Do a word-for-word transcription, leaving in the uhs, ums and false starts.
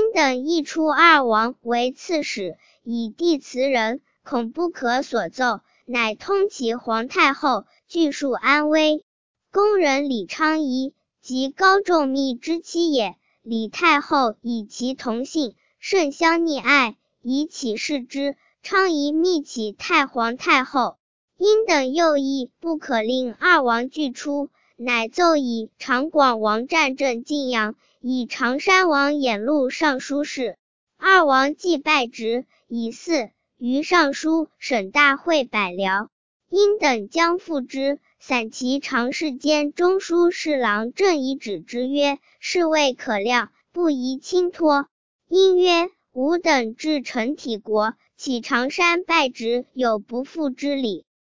因等议出二王为刺史，以弟辞人，恐不可所奏，乃通其皇太后，据述安危。宫人李昌仪，即高仲密之妻也。李太后以其同姓，甚相溺爱，以启示之。昌仪密启太皇太后，因等又议不可令二王俱出，乃奏以长广王战镇晋阳，以常山王衍录尚书事。二王既拜职，以祀于尚书省大会百僚。因等将复之，散其常侍监中书侍郎郑以止之曰：是谓可料，不宜轻托。因曰：吾等至成体国，岂常山拜职有不复之理？